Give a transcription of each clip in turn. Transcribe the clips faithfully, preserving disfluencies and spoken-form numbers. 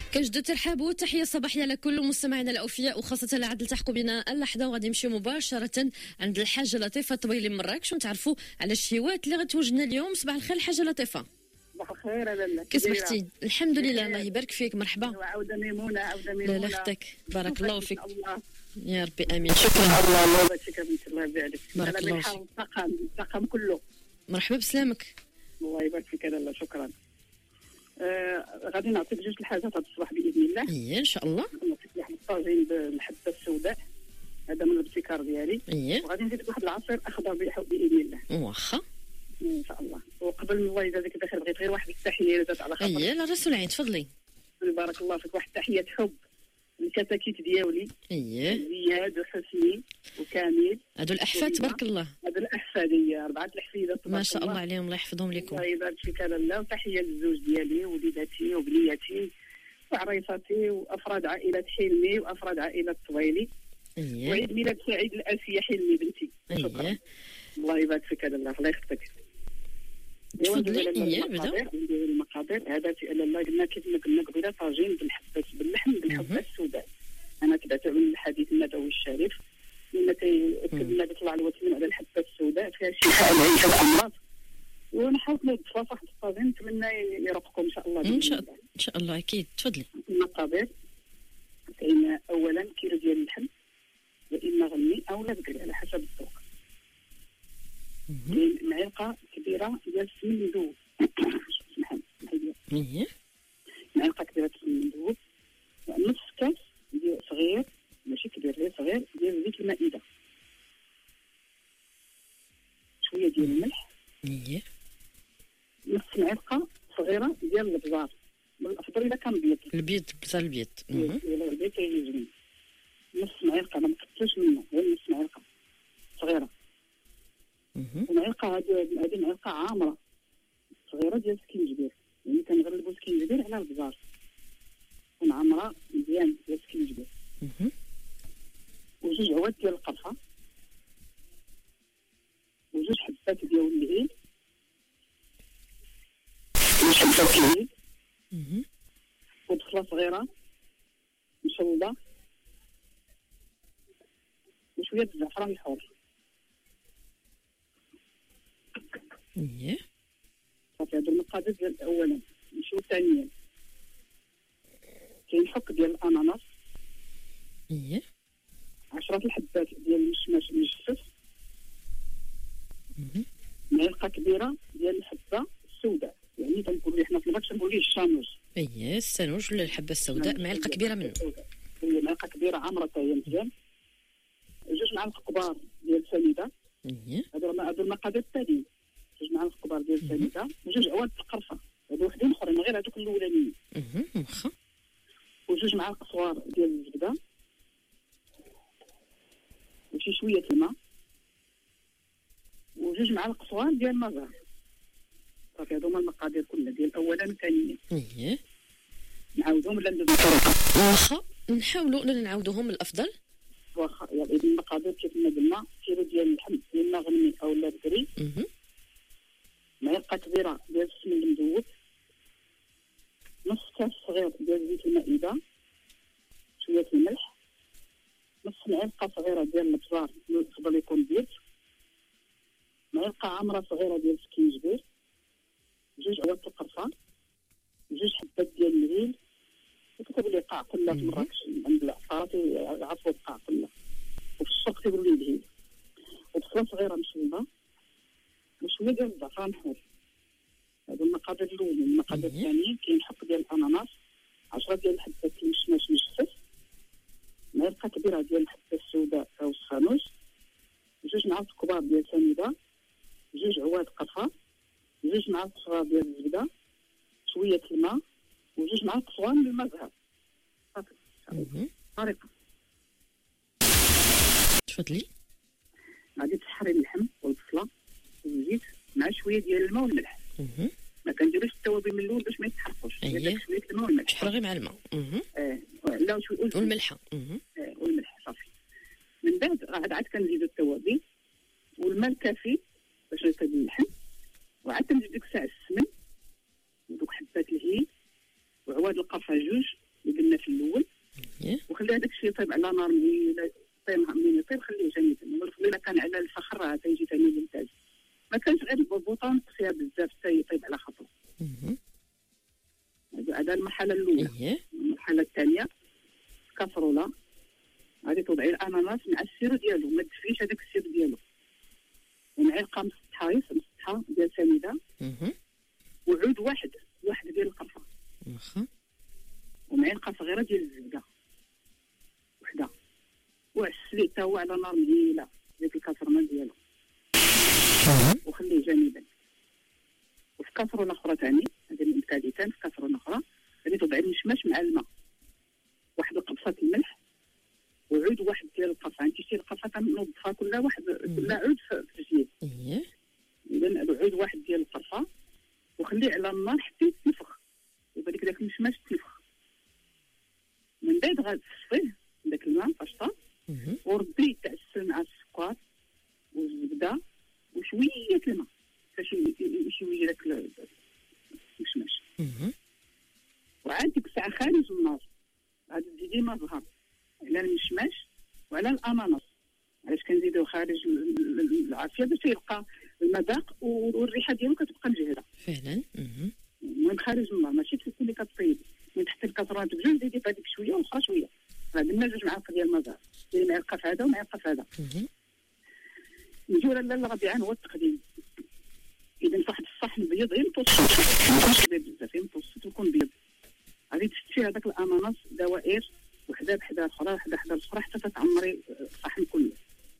كنجدو ترحاب والتحيه الصباحيه لكل مستمعينا الاوفياء، وخاصه اللي عاد التحقوا بنا اللحظه، وغادي نمشيو مباشره عند الحاجه لطيفه طويلي من مراكش ونتعرفوا على الشهيوات اللي غتوجدنا اليوم. صباح الخير الحاجه لطيفه. صباح الخير لاله، كي صبحتي؟ الحمد لله، الله يبارك فيك. مرحبا. عاوده ميمونه، عاوده ميمونه. لا لا اختك، بارك الله فيك. الله. يا ربي امين. شكرا. الله الله يبارك فيك، الله يبارك. بارك الله فيك. الطاقم الطاقم كله. مرحبا بسلامك. الله يبارك فيك لاله، شكرا. آه غادي نعطيك جوج الحاجات هذا الصباح باذن الله. اييه ان شاء الله. نعطيك واحد الطاجين بالحبه السوداء، هذا من الابتكار ديالي. اييه. وغادي نزيدك واحد العصير اخضر باذن الله. واخا ان شاء الله. وقبل من الله يجازيك بخير، بغيت غير واحد التحيه جات على خاطر. اييه لا رسول العين، تفضلي. بارك الله فيك. واحد التحيه حب الكتاكيت ديالي. اييه. زياد وحسني وكامل، هادو الاحفاد تبارك الله. هادو الاحفاديه، اربعه الحفيدات ما شاء الله عليهم، الله يحفظهم لكم. الله يبارك فيك لاله. وتحيه للزوج ديالي ووليداتي وبنياتي وعريصاتي وافراد عائله حلمي وافراد عائله طويلي. اييه. وعيد ميلاد سعيد الاسيه حلمي بنتي. اييه. الله يبارك فيك لاله، الله يخطيك. تفضلي. اييه بدا. نديروا المقادير. هذا لاله قلنا كيف ما قلنا قبيله طاجين بالحبه باللحم بالحبه السوداء. انا كذا من الحديث النبوي الشريف لما تيأكد لنا يطلع الوتمين على الحبه السوداء فيها شفاء لعيش الامراض. ونحاول نوظفوا واحد الطاجين، نتمنى يرافقكم ان شاء الله. ان شاء الله ان شاء الله اكيد. تفضلي. المقادير كاين اولا كيلو ديال اللحم، يا اما غني او لا بقري على حسب الذوق. كاين معلقه كبيره ديال السمن مذوب. سمحان اييه. معلقه كبيره السمن مذوب، نص كاس ديال صغير ماشي كبير غير صغير ديال زيت المائده، شويه ديال الملح. اييه. نص معلقه صغيره ديال الابزار، بالافضل اذا كان بيض. البيض بزاف البيض. الا البيض كيعجبني. نص معلقه ما نكثرش منه، غير نص معلقه صغيره. ومعلقه هذه هذه معلقه عامره صغيره ديال السكينجبير، يعني كنغلبوا السكينجبير على البزار، تكون عامره مزيان ديال السكينجبير. وجوج عواد ديال القرفه، وجوج حبات ديال اللعين، وجوج حبات اللعين، وبصله صغيره مشلضه، وشويه الزعفران الحور. اييه. صافي هادو المقادير ديال اولا. نمشيو ثانيا، كاين حك ديال الاناناس. اييه. عشرة الحبات ديال المشماش المجفف. معلقه كبيره ديال الحبه السوداء، يعني تنقولوا حنا في المغرب تنقولوا ليه الشانوج. اييه السانوج ولا الحبه السوداء، معلقه كبيره منه. هي معلقه كبيره عامره حتى هي مزيان. جوج معالق كبار ديال السنيده. اييه. هادو هادو المقادير التاليين: جوج معالق كبار ديال السنيده، وجوج عواد القرفه، هادو وحدين اخرين غير هادوك الاولانيين. اها واخا. وجوج معالق صغار ديال الزبده، وشي شويه الماء، وجوج معالق صغار ديال المزار. صافي هادو هما المقادير كلها ديال اولا وثانيا. اييه. نعاودهم ولا نديرو الطريقه؟ واخا نحاولوا ولا نعاودوهم الافضل. واخا يلا. المقادير كيف ما قلنا: كيلو ديال اللحم يا اما غنمي او لا بكري، معلقه كبيره ديال السمن المذوب، نص كاس صغير ديال زيت المائده، شويه الملح، نص معلقه صغيره ديال الابزار يفضل يكون بيض، معلقه عامره صغيره ديال السكينجبير، جوج عواد القرفه، جوج حبات ديال الهيل. وكتقول لي قاع كلها في مراكش عند العطارات عرفوا القاع كلها، وفي السوق كيقولوا لي الهيل، وبصله صغيره مشلضه، وشويه ديال الزعفران الحور. هادو المقادير الاولين. المقادير الثانيين: كاين حك ديال الاناناس، عشرة ديال الحبات المشماش مجفف، معلقه كبيره ديال الحبه السوداء او السانوج، جوج معالق كبار ديال السنيده، جوج عواد قرفه، جوج معالق صغار ديال الزبده، شويه الماء، وجوج معالق صغار من الماء زهر. صافي. طريقه. تفضلي. غادي تسحري اللحم والبصله والزيت مع شويه ديال الماء والملح. ما كنديروش التوابل من الاول باش ما يتحرقوش. اييه. شويه الماء والملح. تحرقي مع الماء. اه لا شويه والملح. اه والملح. صافي. من بعد عاد عاد كنزيدو التوابل والماء الكافي باش يطيب اللحم، وعاد كنزيد ديك الساعه السمن ودوك حبات الهيل وعواد القرفه جوج ولا هذاك الشيء طيب على نار مهيله، طيب منين يطيب خليه جيدا. والخليله كان على الفخر راه تيجي ثاني ممتاز. ما كانش غير البوطه نقصيها بزاف حتى يطيب على خاطره. هذا المرحله الاولى. المرحله الثانيه كاسروله غادي توضعي الاناناس مع السيرو ديالو، ما تدفيش هذاك السيرو ديالو، ومعلقه مسطحه مسطحه ديال سنيده، وعود واحد واحد ديال القرفه، واخا، ومعلقه صغيره ديال الزبده وحده، وعسلي حتى هو على نار مهيله ديك الكاسرونه ديالو، وخليه جانبا. وفي كاسرونه اخرى ثاني هذه الثالثه، في كاسرونه اخرى غادي توضعي المشماش مع الماء، واحد القبصه الملح، وعود واحد ديال القرفه. انت شتي القرفه كنوضفها كل واحد كل عود في الجيب. اييه، اذا عود واحد ديال القرفه، وخليه على النار حتى يتنفخ، يبقى ديك داك المشماش تنفخ. من بعد غتصفيه داك الماء فاشطه، وردي تعسل مع السكر والزبده وشويه الماء باش يشوي داك المشماش. وعاد ديك الساعه خارج النار غادي تزيدي ما زهر على المشماش وعلى الاناناس. علاش كنزيدو خارج العافيه باش يبقى المذاق والريحه ديالو كتبقى مجهده فعلا. المهم خارج النار ماشي تكون اللي كطيب من تحت الكاسرونه بجوج، زيدي هذيك شويه والاخرى شويه، عندنا جوج معالق ديال المذاق، ديال معلقه في هذا ومعلقه في هذا. نجيو لاله الرابعه هو التقديم. اذا في واحد الصحن بيض غير متوسط بزاف متوسط ويكون بيض، غادي تفتي هذاك الاناناس دوائر وحده بحدا اخرى وحده حدا اخرى حتى تتعمري الصحن كله.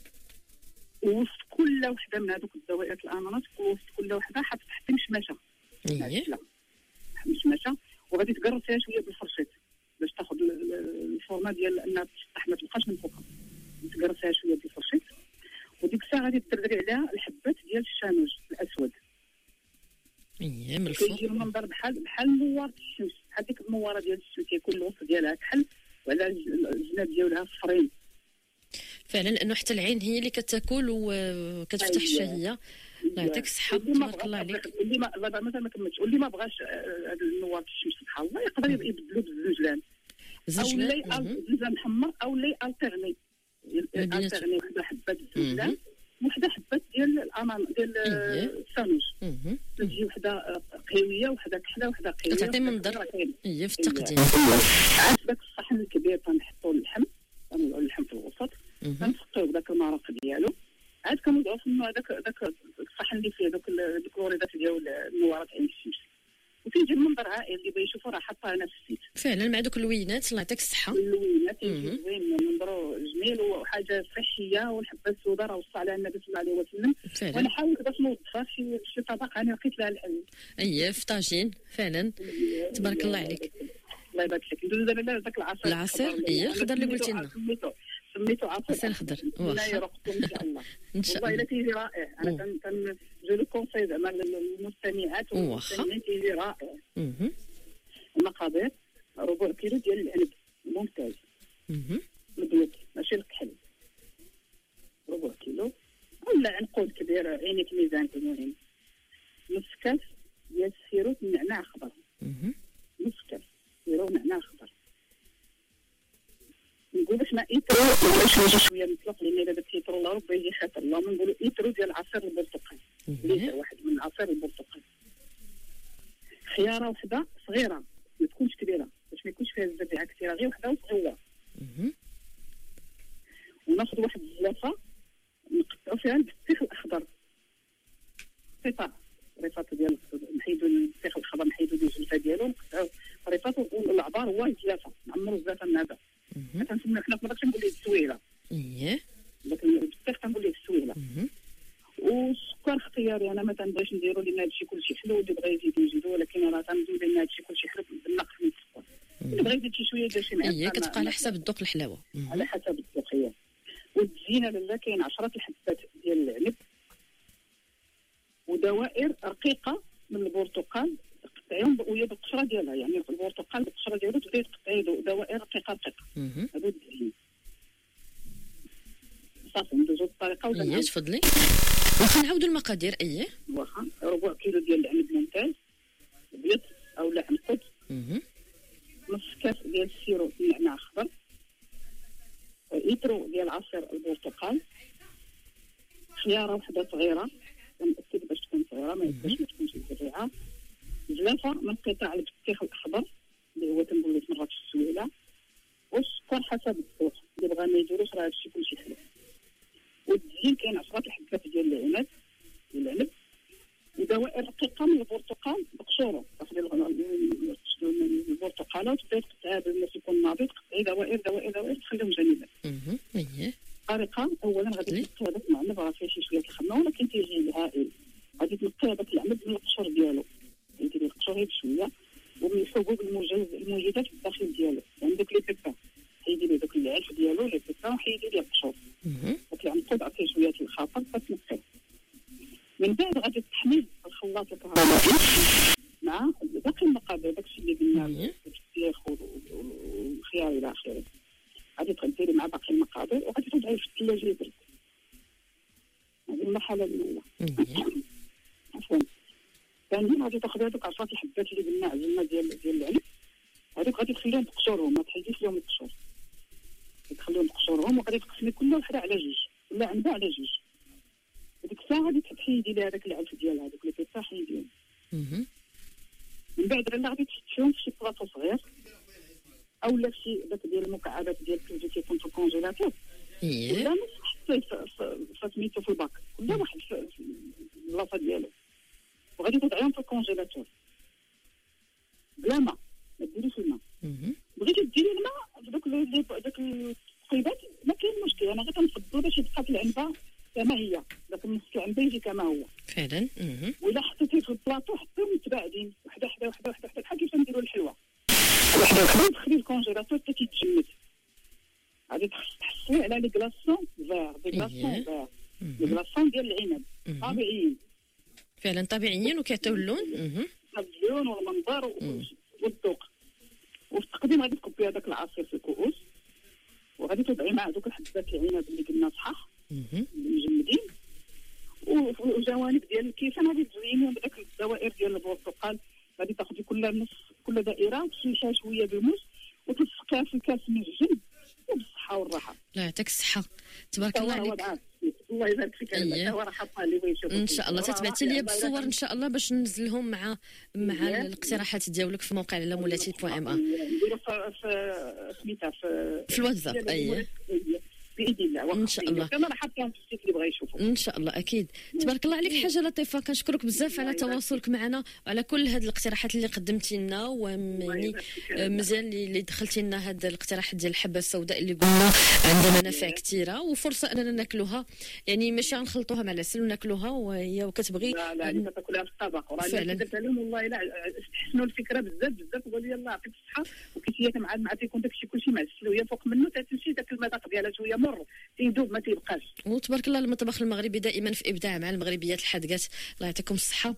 ووسط كل وحده من هذوك الدوائر الاناناس وسط كل وحده حط تحت مشمشه. اييه مشمشه، وغادي تقرص فيها شويه بالفرشيط باش تاخذ الفورمه ديال انها تشطح ما تبقاش من فوق. تقرص فيها شويه بالفرشيط، وديك الساعه غادي تدري عليها الحبات ديال الشانوج الاسود. اييه من الفوق كيجي المنظر بحال بحال نوار الشمس، بحال ديك النواره ديال الشمس كيكون الوسط ديالها كحل وعلى الجناب ديالها صفرين فعلا، لانه حتى العين هي اللي كتاكل وكتفتح الشهيه. الله يعطيك الصحه، تبارك الله عليك. اللي ما الله مثلا ما كملتش، واللي ما بغاش هذا النوار الشمس سبحان الله يقدر يبدلو بالزنجلان، او اللي الزنجلان محمر، او اللي الترني الترني وحده حبه الزنجلان وحده حبات ديال الانان ديال السانوج، تجي وحده قهويه وحده كحله وحده قهويه كتعطي منظر. اييه في التقديم. عاد داك الصحن الكبير تنحطوا اللحم، تنوضعوا اللحم في الوسط، تنسقيو بداك المرق ديالو، عاد كنوضعوا في داك داك الصحن اللي فيه دوك الكلوريدات ديال النوارات عين الشمس، وتيجي المنظر عائلي اللي بغا يشوفو راه حطها انا في السيت فعلا مع دوك اللوينات. الله يعطيك الصحه. اللوينات زوين منظرو جميل وحاجه صحيه، والحبه السوداء راه وصى عليها النبي صلى الله عليه وسلم، وانا حاولت باش نوظفها في شي طبق انا لقيت لها الحل. اييه في طاجين فعلا. تبارك الله عليك. الله يبارك فيك. ندوزو دابا لهذاك العصير. العصير اييه الخضر اللي قلتي لنا، سميتو عصير الخضر. لا يرقكم ان شاء الله. ان شاء الله. والله الا تيجي رائع. انا كان كان جو لو كونساي زعما للمستمعات والمستمعين تيجي رائع. المقادير ربع كيلو ديال العنب ممتاز مبيض ماشي الكحل، ربع كيلو ولا عنقود كبير عينيك ميزان المهم، نص كاس ديال السيروت النعناع اخضر، نص كاس سيروت نعناع اخضر. نقول باش ما ايترو باش شويه مطلق لان الا درتي ايترو لا ربي يجي خاطر، اللهم نقولوا ايترو ديال عصير البرتقال، ليتر واحد من عصير البرتقال. خياره وحده صغيره ما تكونش كبيره باش ما يكونش فيها الزبيعه كثيره، غير وحده وصغيره. وناخذ واحد الزلافه نقطعوا فيها البطيخ الاخضر قطع ريفات ديال، نحيدوا البطيخ الاخضر نحيدوا ديال الجلفه ديالو نقطعوا ريفات، والعبار هو الزلافه نعمروا الزلافه من هذا. كنسميو حنا في مدرسه نقول ليه السويله. اييه لكن البطيخ كنقول ليه السويله. والسكر اختياري، انا ما تنبغيش نديرو لان هادشي كلشي حلو، اللي بغا يزيد يزيدو، ولكن انا تنزيد لان هادشي كلشي حلو بالنقص من السكر. اللي بغا يزيد شي شويه يدير شي معلقه. اييه كتبقى على حسب الذوق الحلاوه. على حسب الذوق هي. والتزيينه لاله كاين عشرة الحبات ديال العنب، ودوائر رقيقه من البرتقال تقطعيهم وهي بالقشره ديالها، يعني البرتقال بالقشره ديالو تبداي تقطعي دوائر رقيقه رقيقه. هادو التزيين. صافي ندوزو الطريقه ولا اييه تفضلي. واخا نعاودوا المقادير. اييه واخا ربع كيلو ديال العنب ممتاز ابيض او لا عنقود، نص كاس ديال السيروت نعناع اخضر، لتر ديال عصير البرتقال، خياره وحده صغيره كنأكد باش تكون صغيره ما يبقاش ما تكونش زريعه، زلافه من قطع البطيخ الاخضر اللي هو تنقولو مرات في السويله، والسكر حسب الذوق اللي بغا ما يديروش راه هادشي كلشي حلو. والتزيين كاين عشرة الحبات ديال العنب ديال العنب ودوائر رقيقه من البرتقال بقشوره، تاخذي البرتقاله وتبداي تقطعيها بالماء يكون نابض، تقطعي دوائر دوائر دوائر تخليهم جانبا. اها الطريقه اولا غادي تنقي هذاك العنب راه فيه شي شويه الخمه ولكن تيجي هائل، غادي تنقي هذاك العنب من القشور ديالو، ديري القشور غير بشويه ومن الحبوب الموجز الموجدات في الداخل ديالو، يعني دوك لي بيبا حيدي لي دوك العلف ديالو لي بيبا وحيدي لي القشور، داك العنقود عطيه شويه الخفق فتنقيه. من بعد غادي تحميل الخلاط الكهربائي مع باقي المقادير داكشي اللي قلنا البطيخ والخيار الى اخره، غادي تغديري مع باقي المقادير وغادي تضعيه في الثلاجه يبرد. هذه المرحله الاولى. عفوا ثانيا غادي تاخذي هذوك عشرة الحبات اللي قلنا عزلنا ديال ديال العنب، هذوك غادي تخليهم بقشورهم، ما تحيديش لهم القشور، تخليهم بقشورهم وغادي تقسمي كل وحده على جوج ولا عنبه على جوج. هذيك الساعه غادي تحيدي لي هذاك العلف ديال هذوك اللي كيطيح حيديهم. من بعد راه غادي تحطيهم في شي بلاطو صغير اولا في شي داك ديال المكعبات ديال الكريدي كيكون في الكونجيلاتور، ولا حطيه في سميتو في الباك ولا واحد في البلاصه ديالو، وغادي تضعيهم في الكونجيلاتور بلا ما ما ديريش الماء. بغيتي ديري الماء في دوك داك التقيبات ما كاين مشكل، انا غير كنفضل باش يبقى في العنبه كما هي، داك النص العنبه يجي كما هو فعلا. ولا حطيتيه في البلاطو حطيهم متباعدين وحده وحده وحده وحده وحده بحال كيف نديروا الحلوه، وحده وحده تخلي الكونجيلاتور حتى كيتجمد. غادي تحصلي على لي كلاصون فير دي كلاصون فير لي كلاصون ديال العنب طبيعيين فعلا طبيعيين وكيعطيو اللون اللون والمنظر والذوق. وفي التقديم غادي تكبي هذاك العصير في كؤوس وغادي تضعي مع دوك الحبات العنب اللي قلنا صحاح مجمدين وجوانب ديال الكيسان غادي تزينيهم بداك الدوائر ديال البرتقال. غادي تاخذي كل نص كل دائره تشيشها شويه بالموس وتسقيها في الكاس من الجنب وبالصحه والراحه. الله يعطيك الصحه تبارك الله عليك. الله يبارك فيك. انا راه حاطه اللي بغى يشوف ان شاء الله تتبعتي لي بالصور ان شاء الله باش ننزلهم مع مع الاقتراحات ديالك في موقع لا مولاتي بوان ام ا نديرو في سميتها في في الواتساب. اييه باذن الله ان شاء الله. انا حاطاهم في السيت اللي بغى يشوفوا ان شاء الله. اكيد تبارك الله عليك حاجه لطيفه. كنشكرك بزاف على تواصلك معنا وعلى كل هذه الاقتراحات اللي قدمتي لنا، ويعني مزيان اللي دخلتي لنا هذا الاقتراح ديال الحبه السوداء اللي قلنا عندها منافع كثيره وفرصه اننا ناكلوها، يعني ماشي غنخلطوها مع العسل وناكلوها وهي وكتبغي لا لا تاكلها في الطبق. وراه درت لهم والله لا استحسنوا الفكره بزاف بزاف وقالوا لي الله يعطيك الصحه وكيتيات مع مع تيكون داكشي كلشي معسل وهي فوق منه تمشي داك المذاق ديالها شويه مر تيدوب ما تيبقاش. وتبارك الله المطبخ المغربي دائما في ابداع مع المغربيات الحادقات. الله يعطيكم الصحه.